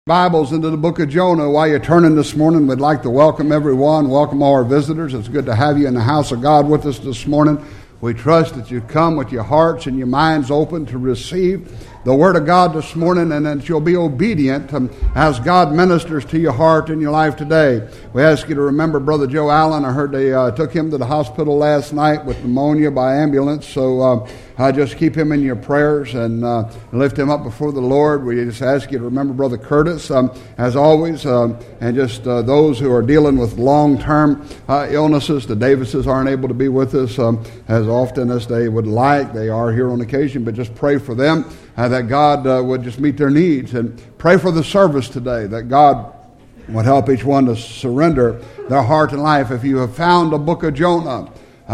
Bibles into the book of Jonah. While you're turning this morning, we'd like to welcome everyone, welcome all our visitors. It's good to have you in the house of God with us this morning. We trust that you come with your hearts and your minds open to receive the Word of God this morning, and that you'll be obedient as God ministers to your heart and your life today. We ask you to remember Brother Joe Allen. I heard they took him to the hospital last night with pneumonia by ambulance, so just keep him in your prayers and lift him up before the Lord. We just ask you to remember Brother Curtis, as always, and just those who are dealing with long-term illnesses. The Davises aren't able to be with us as often as they would like. They are here on occasion, but just pray for them. That God would just meet their needs, and pray for the service today, that God would help each one to surrender their heart and life. If you have found the book of Jonah,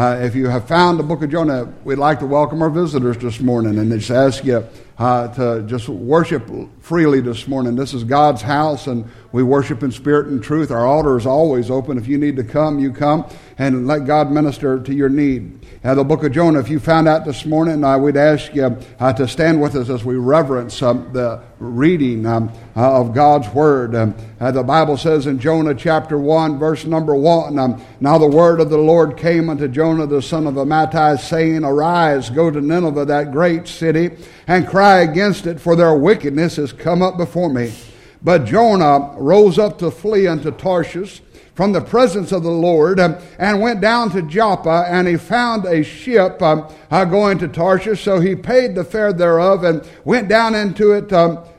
we'd like to welcome our visitors this morning and just ask you to just worship freely this morning. This is God's house, and we worship in spirit and truth. Our altar is always open. If you need to come, you come, and let God minister to your need. The book of Jonah, if you found out this morning, we'd ask you to stand with us as we reverence the reading of God's Word. The Bible says in Jonah chapter 1, verse number 1, Now the word of the Lord came unto Jonah the son of Amittai, saying, Arise, go to Nineveh, that great city, and cry against it, for their wickedness is come up before me. But Jonah rose up to flee unto Tarshish from the presence of the Lord, and went down to Joppa, and he found a ship going to Tarshish. So he paid the fare thereof, and went down into it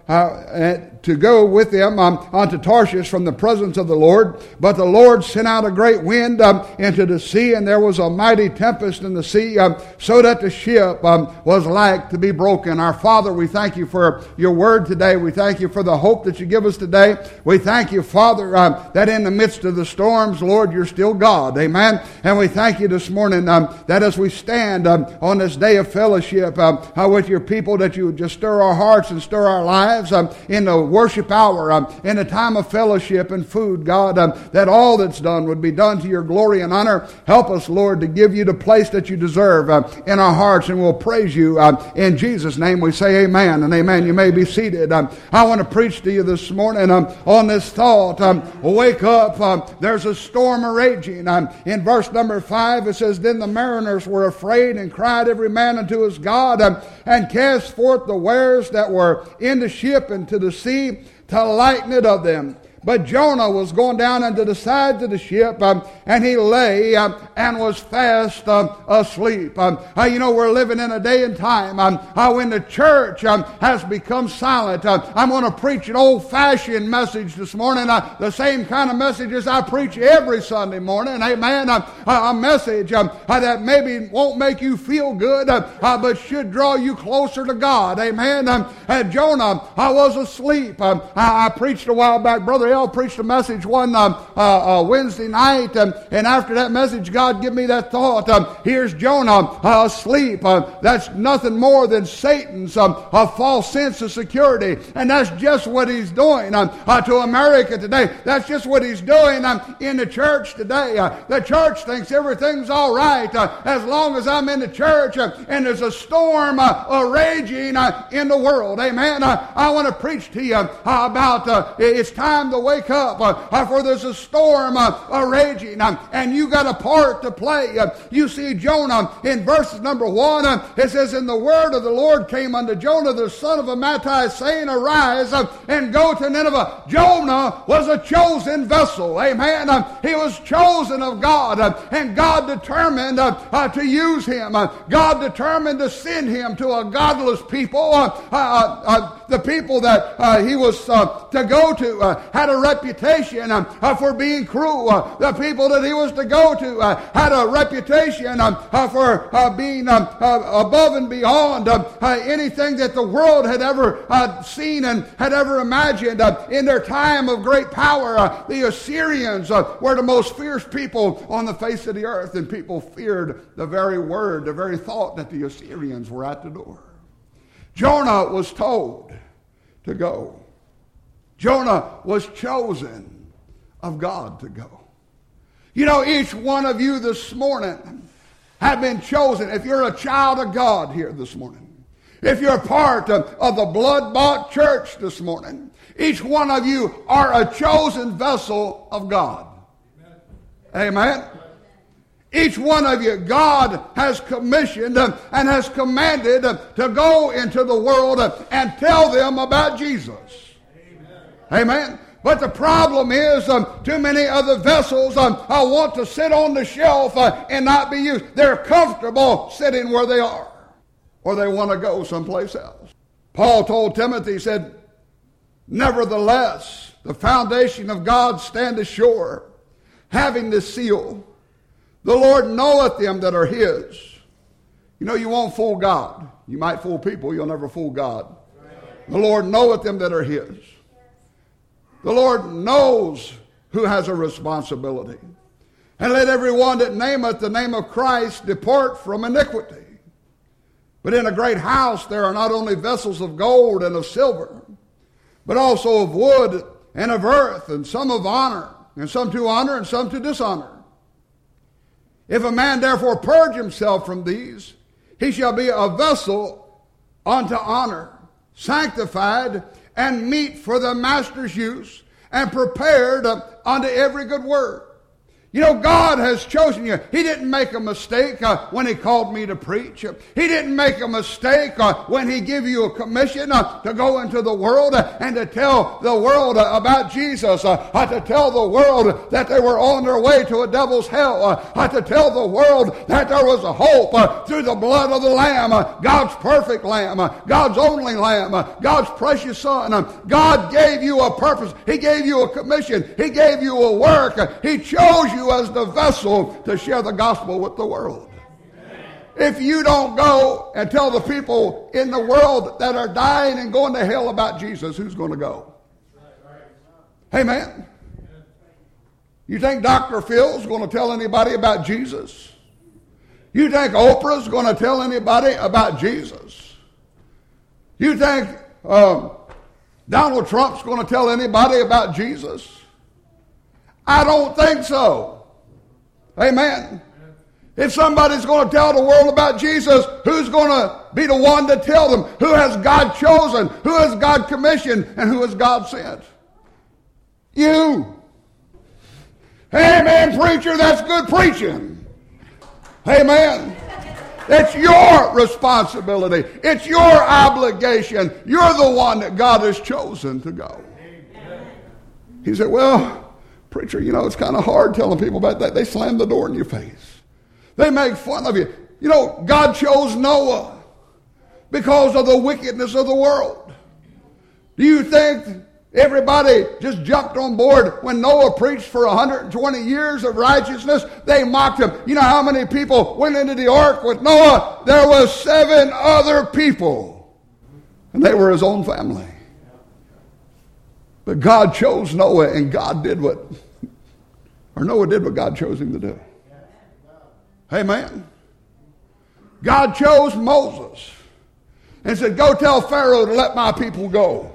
to go with them unto Tarshish from the presence of the Lord. But the Lord sent out a great wind into the sea, and there was a mighty tempest in the sea, so that the ship was like to be broken. Our Father, we thank you for your word today. We thank you for the hope that you give us today. We thank you, Father, that in the midst of the storms, Lord, you're still God. Amen. And we thank you this morning that as we stand on this day of fellowship with your people, that you would just stir our hearts and stir our lives in the worship hour, in a time of fellowship and food, God, that all that's done would be done to your glory and honor. Help us, Lord, to give you the place that you deserve in our hearts, and we'll praise you. In Jesus' name we say amen and amen. You may be seated. I want to preach to you this morning on this thought. Wake up, there's a storm a-raging. In verse number 5 it says, Then the mariners were afraid, and cried every man unto his God, and cast forth the wares that were in the ship into the sea, to lighten it of them. But Jonah was going down into the sides of the ship, and he lay and was fast asleep. We're living in a day and time when the church has become silent. I'm going to preach an old-fashioned message this morning, the same kind of messages I preach every Sunday morning. Amen. A message that maybe won't make you feel good, but should draw you closer to God. Amen. Jonah was asleep. I preached a while back. Brother L preached a message one Wednesday night, and after that message, God gave me that thought. Here's Jonah asleep. That's nothing more than Satan's false sense of security, and that's just what he's doing to America today. That's just what he's doing in the church today. The church thinks everything's all right as long as I'm in the church, and there's a storm raging in the world. Amen. I want to preach to you about it's time to wake up, for there's a storm raging, and you got a part to play. You see Jonah in verse number 1, it says, And the word of the Lord came unto Jonah the son of Amittai, saying, Arise and go to Nineveh. Jonah was a chosen vessel. Amen. He was chosen of God, and God determined to use him. God determined to send him to a godless people. The people that he was to go to had a reputation for being cruel. The people that he was to go to had a reputation for being above and beyond anything that the world had ever seen and had ever imagined. In their time of great power, the Assyrians were the most fierce people on the face of the earth, and people feared the very word, the very thought that the Assyrians were at the door. Jonah was told to go. Jonah was chosen of God to go. You know, each one of you this morning have been chosen. If you're a child of God here this morning, If you're part of the blood-bought church this morning, each one of you are a chosen vessel of God. Amen. Each one of you, God has commissioned and has commanded to go into the world and tell them about Jesus. Amen. But the problem is too many other vessels want to sit on the shelf and not be used. They're comfortable sitting where they are, or they want to go someplace else. Paul told Timothy, he said, nevertheless, the foundation of God standeth sure, having this seal, the Lord knoweth them that are his. You know, you won't fool God. You might fool people, you'll never fool God. The Lord knoweth them that are his. The Lord knows who has a responsibility. And let everyone that nameth the name of Christ depart from iniquity. But in a great house there are not only vessels of gold and of silver, but also of wood and of earth, and some of honor, and some to honor, and some to dishonor. If a man therefore purge himself from these, he shall be a vessel unto honor, sanctified and meet for the master's use, and prepared unto every good work. You know, God has chosen you. He didn't make a mistake when He called me to preach. He didn't make a mistake when He gave you a commission to go into the world and to tell the world about Jesus, to tell the world that they were on their way to a devil's hell, to tell the world that there was a hope through the blood of the Lamb, God's perfect Lamb, God's only Lamb, God's precious Son. God gave you a purpose. He gave you a commission. He gave you a work. He chose you as the vessel to share the gospel with the world. If you don't go and tell the people in the world that are dying and going to hell about Jesus, who's going to go? Amen. You think Dr. Phil's going to tell anybody about Jesus? You think Oprah's going to tell anybody about Jesus? You think Donald Trump's going to tell anybody about Jesus? I don't think so. Amen. If somebody's going to tell the world about Jesus, who's going to be the one to tell them? Who has God chosen? Who has God commissioned? And who has God sent? You. Amen, preacher, that's good preaching. Amen. It's your responsibility. It's your obligation. You're the one that God has chosen to go. He said, well, preacher, you know, it's kind of hard telling people about that. They slam the door in your face. They make fun of you. You know, God chose Noah because of the wickedness of the world. Do you think everybody just jumped on board when Noah preached for 120 years of righteousness? They mocked him. You know how many people went into the ark with Noah? There was 7 other people, and they were his own family. But God chose Noah, and Noah did what God chose him to do. Amen. God chose Moses and said, go tell Pharaoh to let my people go.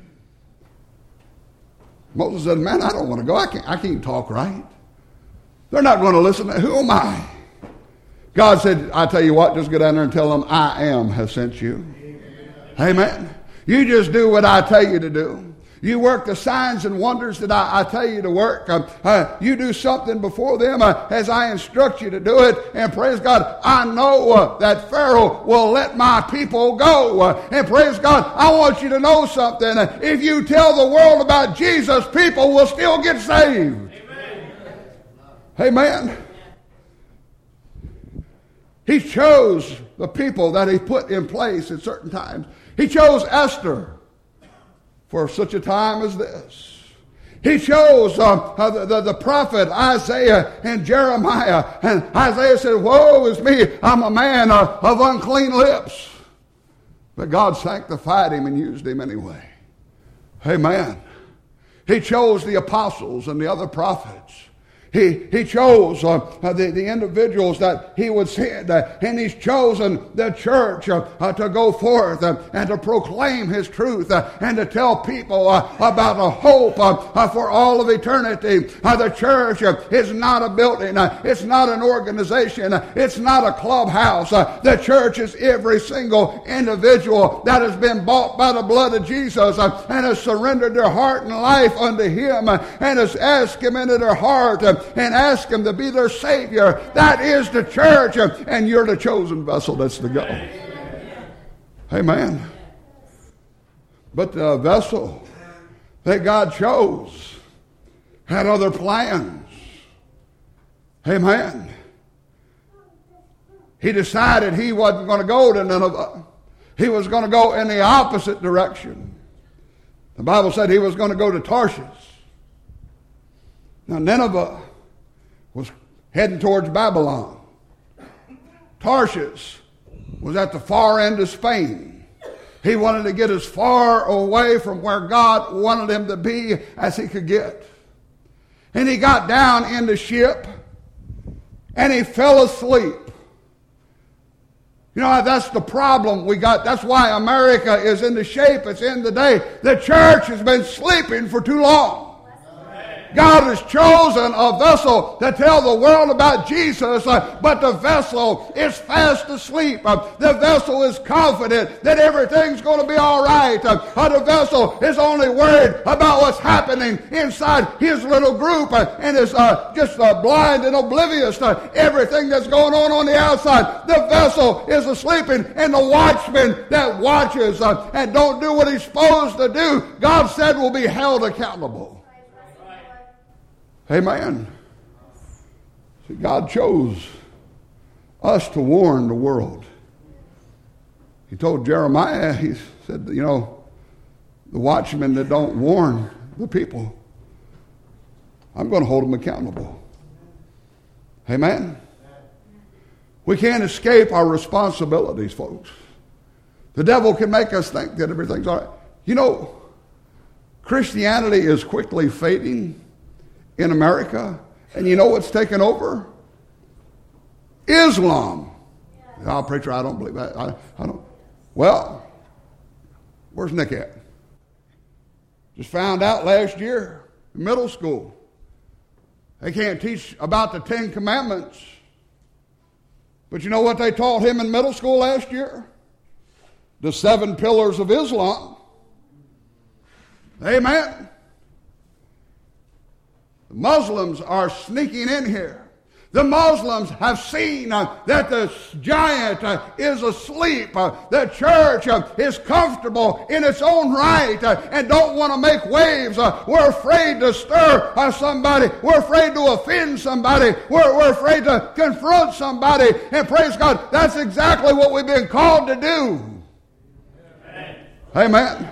Moses said, man, I don't want to go. I can't talk right. They're not going to listen. Who am I? God said, I tell you what, just go down there and tell them I am has sent you. Amen. You just do what I tell you to do. You work the signs and wonders that I tell you to work. You do something before them as I instruct you to do it. And praise God, I know that Pharaoh will let my people go. And praise God, I want you to know something. If you tell the world about Jesus, people will still get saved. Amen. Amen. He chose the people that He put in place at certain times. He chose Esther for such a time as this. He chose the prophet Isaiah and Jeremiah. And Isaiah said, woe is me, I'm a man of unclean lips. But God sanctified him and used him anyway. Amen. He chose the apostles and the other prophets. He chose the individuals that he would send, and he's chosen the church to go forth and to proclaim his truth and to tell people about a hope for all of eternity. The church is not a building. It's not an organization. It's not a clubhouse. The church is every single individual that has been bought by the blood of Jesus and has surrendered their heart and life unto him and has asked him into their heart and asked him to be their Savior. That is the church, and you're the chosen vessel that's to go. Amen. But the vessel that God chose had other plans. Amen. He decided he wasn't going to go to Nineveh. He was going to go in the opposite direction. The Bible said he was going to go to Tarshish. Now, Nineveh was heading towards Babylon. Tarshish was at the far end of Spain. He wanted to get as far away from where God wanted him to be as he could get. And he got down in the ship and he fell asleep. You know, that's the problem we got. That's why America is in the shape it's in today. The church has been sleeping for too long. God has chosen a vessel to tell the world about Jesus, but the vessel is fast asleep. The vessel is confident that everything's going to be all right. The vessel is only worried about what's happening inside his little group and is just blind and oblivious to everything that's going on the outside. The vessel is asleep, and the watchman that watches and don't do what he's supposed to do, God said will be held accountable. Amen. See, God chose us to warn the world. He told Jeremiah, he said, you know, the watchmen that don't warn the people, I'm going to hold them accountable. Amen. We can't escape our responsibilities, folks. The devil can make us think that everything's all right. You know, Christianity is quickly fading in America, and you know what's taken over? Islam. Oh, preacher, I don't believe that. I don't. Well, where's Nick at? Just found out last year in middle school they can't teach about the 10 Commandments. But you know what they taught him in middle school last year? The 7 pillars of Islam. Amen. Muslims are sneaking in here. The Muslims have seen that the giant is asleep. The church is comfortable in its own right and don't want to make waves. We're afraid to stir somebody. We're afraid to offend somebody. We're afraid to confront somebody. And praise God, that's exactly what we've been called to do. Amen.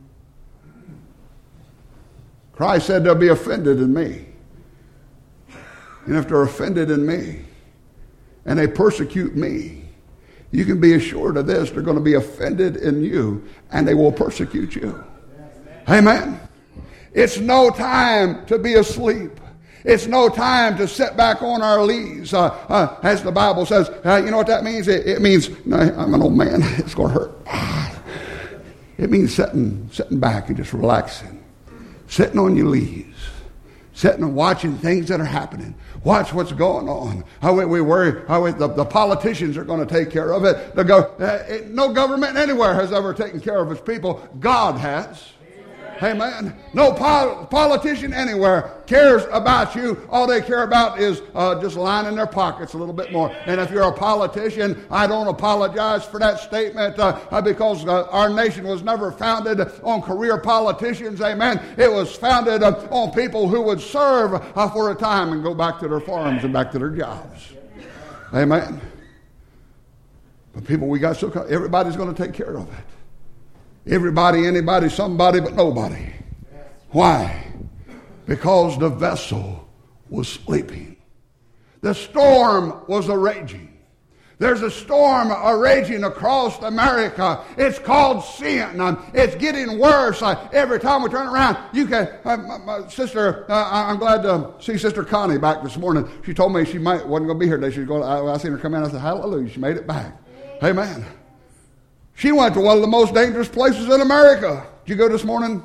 Christ said they'll be offended in me. And if they're offended in me and they persecute me, you can be assured of this, they're going to be offended in you and they will persecute you. Amen. It's no time to be asleep. It's no time to sit back on our leaves, as the Bible says. You know what that means? It means, no, I'm an old man, it's going to hurt. It means sitting back and just relaxing. Sitting on your leaves. Sitting and watching things that are happening. Watch what's going on. We worry the politicians are going to take care of it. No government anywhere has ever taken care of its people. God has. Amen. No politician anywhere cares about you. All they care about is just lining their pockets a little bit more. And if you're a politician, I don't apologize for that statement because our nation was never founded on career politicians. Amen. It was founded on people who would serve for a time and go back to their farms and back to their jobs. Amen. But people, everybody's going to take care of it. Everybody, anybody, somebody, but nobody. Why? Because the vessel was sleeping. The storm was a raging. There's a storm raging across America. It's called sin. It's getting worse. Every time we turn around, you can. My sister, I'm glad to see Sister Connie back this morning. She told me she wasn't going to be here today. She's going. I seen her come in. I said, "Hallelujah!" She made it back. Amen. She went to one of the most dangerous places in America. Did you go this morning?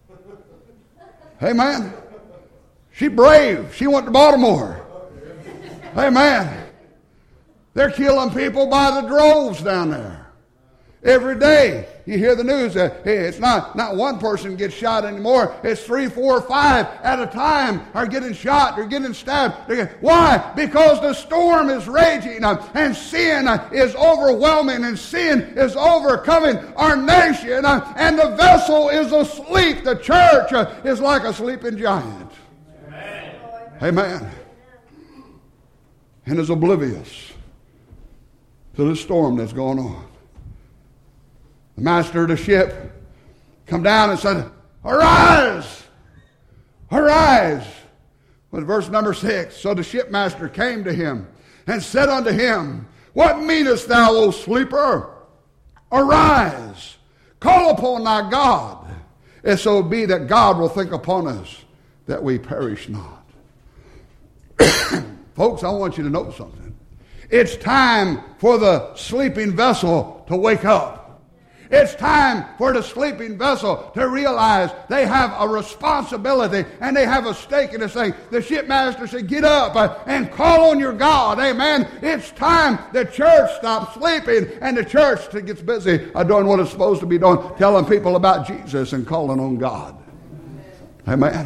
Amen. She brave. She went to Baltimore. Amen. They're killing people by the droves down there. Every day you hear the news. It's not one person gets shot anymore. It's 3, 4, 5 at a time are getting shot. They're getting stabbed. Why? Because the storm is raging and sin is overwhelming and sin is overcoming our nation and the vessel is asleep. The church is like a sleeping giant. Amen. Amen. And is oblivious to the storm that's going on. The master of the ship come down and said, "Arise! Arise!" With verse number 6. So the shipmaster came to him and said unto him, "What meanest thou, O sleeper? Arise, call upon thy God, if so be that God will think upon us, that we perish not." Folks, I want you to know something. It's time for the sleeping vessel to wake up. It's time for the sleeping vessel to realize they have a responsibility and they have a stake in this thing. The shipmaster said, "Get up and call on your God." Amen. It's time the church stops sleeping and the church gets busy doing what it's supposed to be doing, telling people about Jesus and calling on God. Amen.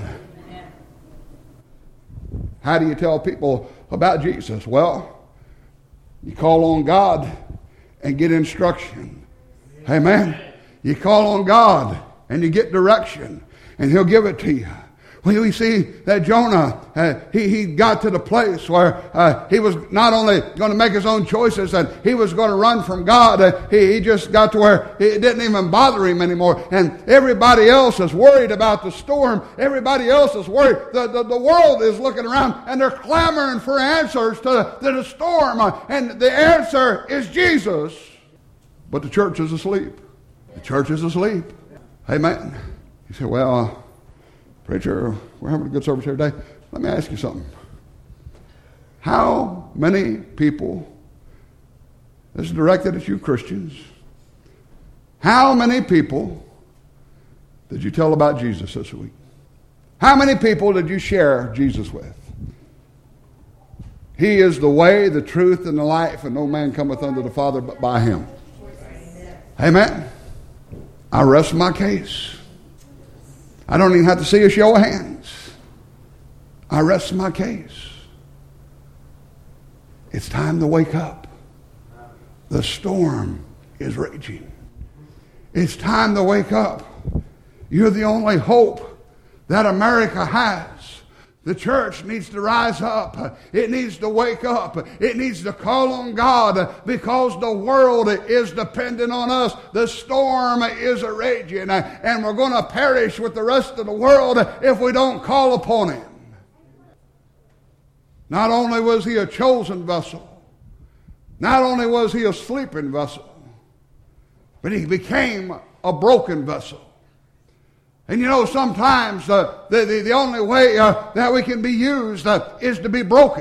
How do you tell people about Jesus? Well, you call on God and get instruction. Amen. You call on God and you get direction and He'll give it to you. We see that Jonah, he got to the place where he was not only going to make his own choices and he was going to run from God, he just got to where it didn't even bother him anymore. And everybody else is worried about the storm. Everybody else is worried. The world is looking around and they're clamoring for answers to the storm. And the answer is Jesus. But the church is asleep. The church is asleep. Amen. You say, "Well, preacher, we're having a good service here today." Let me ask you something. How many people, this is directed at you Christians, how many people did you tell about Jesus this week? How many people did you share Jesus with? He is the way, the truth, and the life, and no man cometh unto the Father but by Him. Amen. I rest my case. I don't even have to see a show of hands. I rest my case. It's time to wake up. The storm is raging. It's time to wake up. You're the only hope that America has. The church needs to rise up. It needs to wake up. It needs to call on God because the world is dependent on us. The storm is raging and we're going to perish with the rest of the world if we don't call upon Him. Not only was He a chosen vessel, not only was He a sleeping vessel, but He became a broken vessel. And you know, sometimes the only way that we can be used is to be broken.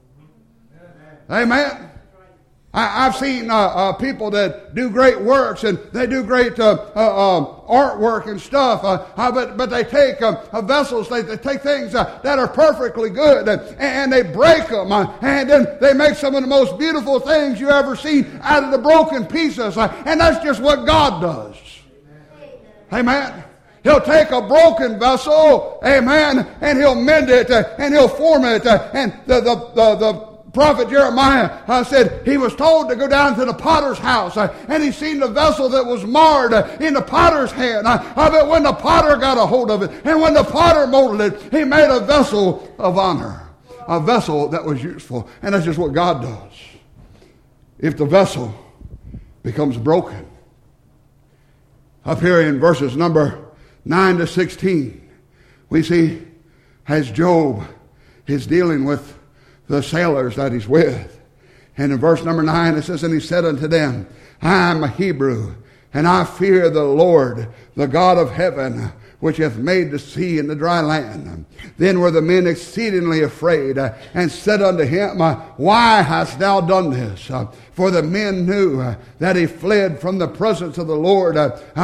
Amen. I've seen people that do great works and they do great artwork and stuff, but they take vessels, they take things that are perfectly good and they break them, and then they make some of the most beautiful things you ever seen out of the broken pieces, and that's just what God does. Amen. He'll take a broken vessel, amen, and He'll mend it, and He'll form it. And the prophet Jeremiah said he was told to go down to the potter's house, and he seen the vessel that was marred in the potter's hand. But when the potter got a hold of it, and when the potter molded it, he made a vessel of honor, a vessel that was useful. And that's just what God does. If the vessel becomes broken. Up here in verses number 9 to 16, we see as Job is dealing with the sailors that he's with, And in verse number 9 it says, and he said unto them, I am a Hebrew, and I fear the Lord, the God of heaven, which hath made the sea and the dry land. Then were the men exceedingly afraid, and said unto him, why hast thou done this? For the men knew that he fled from the presence of the Lord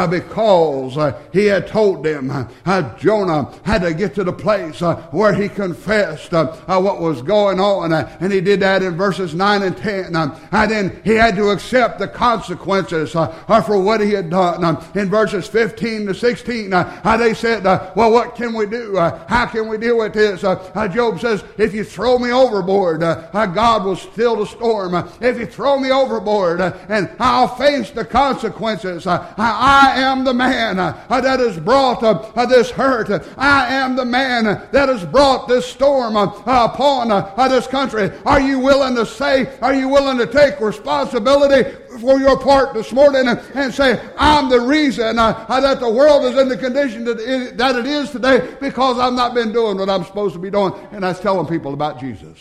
because he had told them Jonah had to get to the place where he confessed what was going on. And he did that in verses 9 and 10. And then he had to accept the consequences for what he had done. In verses 15 to 16, they said, well, what can we do? How can we deal with this? Job says, if you throw me overboard, God will still the storm. If you throw me overboard, and I'll face the consequences. I am the man that has brought this hurt. I am the man that has brought this storm upon this country. Are you willing to say, are you willing to take responsibility for your part this morning and say, I'm the reason that the world is in the condition that it is today because I've not been doing what I'm supposed to be doing? And that's telling people about Jesus.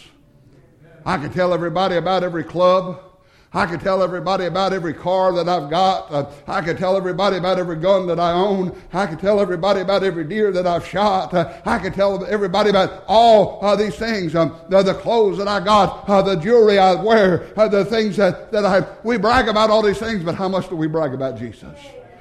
I can tell everybody about every club. I can tell everybody about every car that I've got. I can tell everybody about every gun that I own. I can tell everybody about every deer that I've shot. I can tell everybody about all these things. The clothes that I got, the jewelry I wear, the things that we brag about all these things, but how much do we brag about Jesus?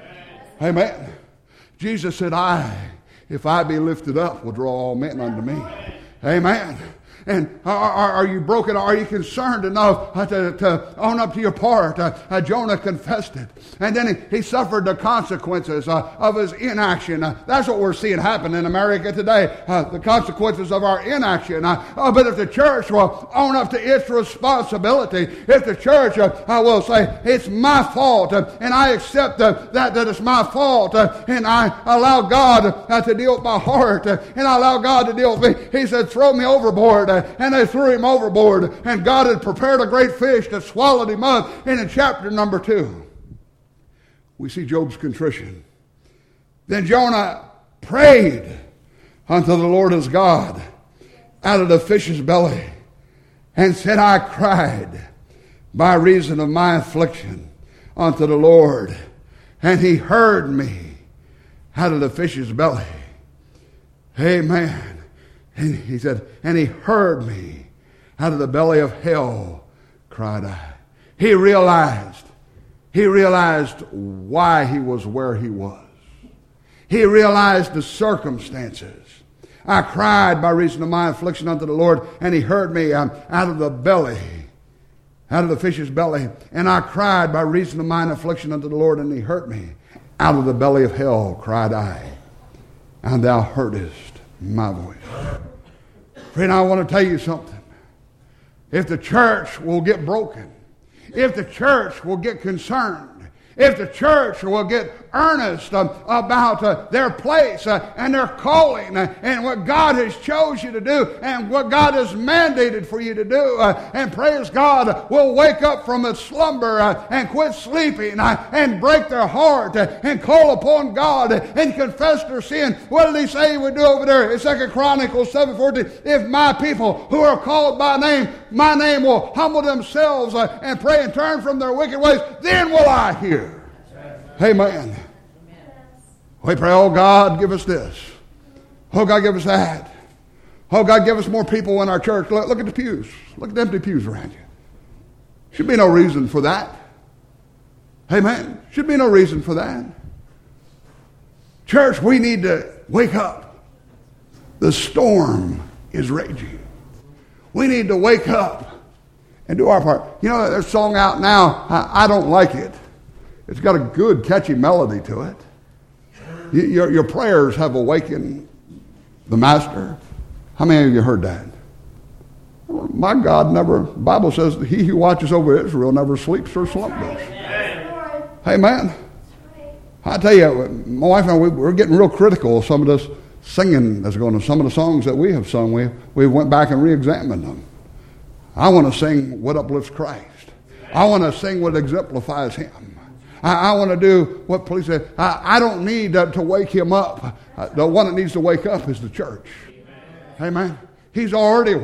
Amen. Jesus said, if I be lifted up, will draw all men unto me. Amen. And are you broken? Are you concerned enough to own up to your part? Jonah confessed it. And then he suffered the consequences of his inaction. That's what we're seeing happen in America today. The consequences of our inaction. But if the church will own up to its responsibility, if the church will say, it's my fault, and I accept that it's my fault, and I allow God to deal with my heart, and I allow God to deal with me. He said, throw me overboard. And they threw him overboard, and God had prepared a great fish that swallowed him up. And in chapter number 2, we see Job's contrition. Then Jonah prayed unto the Lord his God out of the fish's belly, and said, I cried by reason of my affliction unto the Lord, and he heard me out of the fish's belly. Amen. And he said, and he heard me out of the belly of hell, cried I. He realized why he was where he was. He realized the circumstances. I cried by reason of my affliction unto the Lord, and he heard me out of the belly, out of the fish's belly. And I cried by reason of mine affliction unto the Lord, and he heard me out of the belly of hell, cried I. And thou heardest my voice. Friend, I want to tell you something. If the church will get broken, if the church will get concerned, if the church will get earnest about their place and their calling and what God has chose you to do and what God has mandated for you to do, and praise God, will wake up from its slumber and quit sleeping and break their heart and call upon God and confess their sin. What did he say he would do over there in 2 Chronicles 7:14? If my people who are called by name, my name will humble themselves and pray and turn from their wicked ways, then will I hear. Amen. We pray, oh God, give us this. Oh God, give us that. Oh God, give us more people in our church. Look at the pews. Look at the empty pews around you. Should be no reason for that. Amen. Should be no reason for that. Church, we need to wake up. The storm is raging. We need to wake up and do our part. You know, there's a song out now, I don't like it. It's got a good, catchy melody to it. Your prayers have awakened the Master. How many of you heard that? My God never, the Bible says that he who watches over Israel never sleeps or slumbers. Amen. I tell you, my wife and I, we're getting real critical of some of this singing that's going on. Some of the songs that we have sung, we went back and re-examined them. I want to sing what uplifts Christ. I want to sing what exemplifies him. I want to do what police said. I don't need to wake him up. The one that needs to wake up is the church. Amen. He's already awake.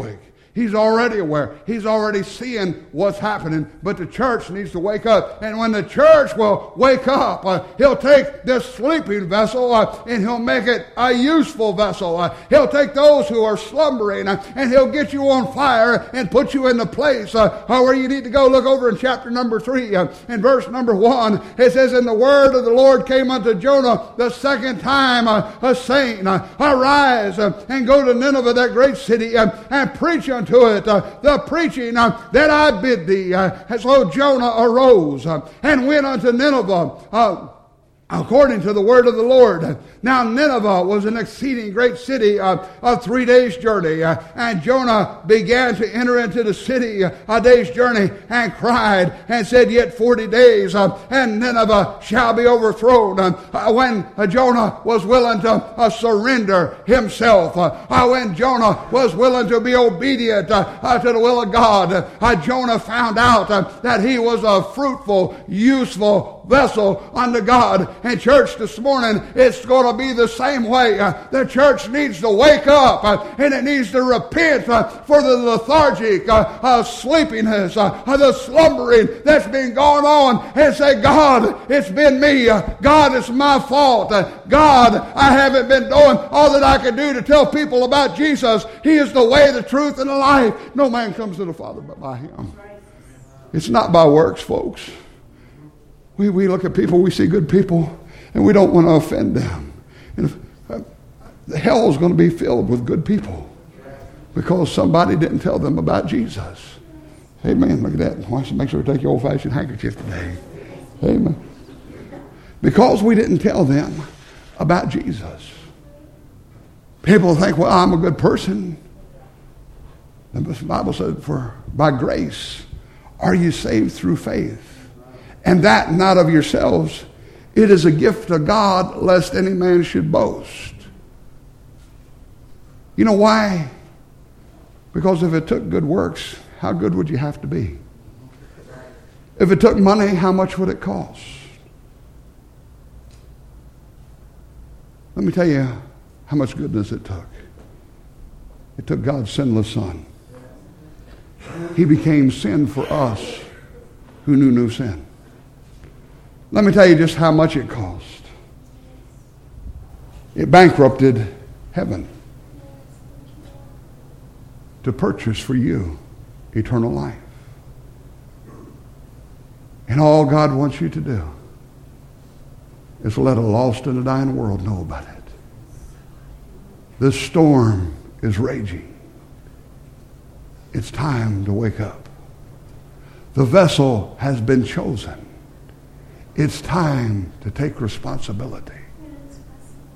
He's already aware. He's already seeing what's happening. But the church needs to wake up. And when the church will wake up, he'll take this sleeping vessel and he'll make it a useful vessel. He'll take those who are slumbering and he'll get you on fire and put you in the place where you need to go. Look over in chapter number 3 in verse number 1. It says, "And the word of the Lord came unto Jonah the second time, saying, Arise and go to Nineveh, that great city, and preach unto it the preaching that I bid thee." And so Jonah arose and went unto Nineveh according to the word of the Lord. Now Nineveh was an exceeding great city of 3 days' journey. And Jonah began to enter into the city a day's journey and cried and said, "Yet 40 days, and Nineveh shall be overthrown." When Jonah was willing to surrender himself, when Jonah was willing to be obedient to the will of God, Jonah found out that he was a fruitful, useful vessel unto God. And church, this morning, it's going to be the same way. The church needs to wake up and it needs to repent for the lethargic sleepiness, the slumbering that's been going on, and say, "God, it's been me. God, it's my fault. God, I haven't been doing all that I can do to tell people about Jesus. He is the way, the truth, and the life. No man comes to the Father but by him." It's not by works, folks. We look at people, we see good people, and we don't want to offend them. And the hell is going to be filled with good people because somebody didn't tell them about Jesus. Amen. Look at that. Why don't you make sure to take your old-fashioned handkerchief today? Amen. Because we didn't tell them about Jesus. People think, "Well, I'm a good person." The Bible says, "For by grace are you saved through faith. And that not of yourselves. It is a gift of God, lest any man should boast." You know why? Because if it took good works, how good would you have to be? If it took money, how much would it cost? Let me tell you how much goodness it took. It took God's sinless Son. He became sin for us who knew no sin. Let me tell you just how much it cost. It bankrupted heaven to purchase for you eternal life. And all God wants you to do is let a lost and a dying world know about it. This storm is raging. It's time to wake up. The vessel has been chosen. It's time to take responsibility.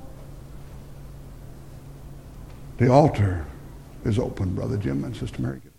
The altar is open, Brother Jim and Sister Mary.